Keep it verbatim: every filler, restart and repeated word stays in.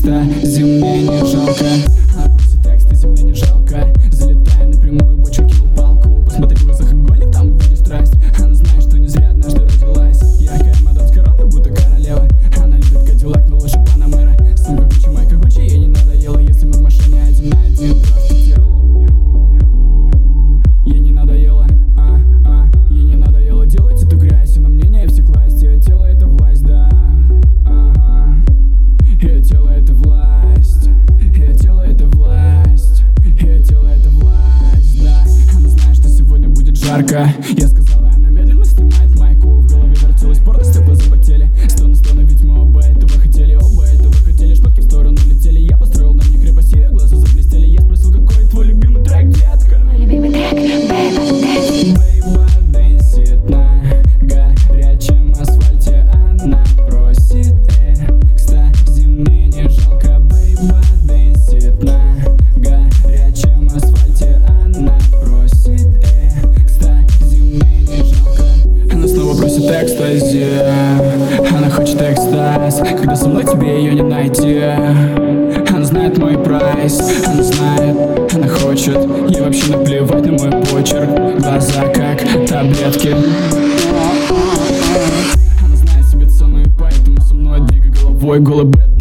экстазе мне не жалко. Она просит экстазе мне не жалко. Залетая напрямую, бочку кинул палку. Посмотри в глазах огонь, там увидишь страсть. Она знает, что не зря однажды родилась. Яркая мадам с короной, будто королева. Она любит Кадиллак, но лучше Панамера. Сумка Гуччи, майка Гуччи, ей не надоело. Если мы в машине один на один, здравствуйте. Ей не надоело, а, а, ей не надоело делать эту грязь. И на мнение всех власть, ее тело это власть, да. Ага. Ее тело это власть, ее тело это власть, ее тело это власть, да. Она знает, что сегодня будет жарко. Я сказала, она медленно снимает майку. В голове вертелась порно, стекла запотели. Стоны, стоны, ведь мы оба этого хотели. Оба этого хотели, шмотки в сторону летели. Я построил на них крепость, ее глаза заблестели. Я спросил, какой твой любимый трек, детка? Мой любимый трек, Бейба Дэнс. Бейба дэнсит на горячем асфальте. Она просит экстазе мне не жалко. Бейба дэнсит на горячем асфальте. Она просит экстазе мне не жалко. Она снова просит экстази. Она хочет экстаз, когда со мной тебе ее не найти. Она знает мой прайс, она знает, она хочет. Ей вообще наплевать на мой почерк. Глаза как таблетки. Она знает себе цену, и поэтому со мной двигай головой. Голый бэт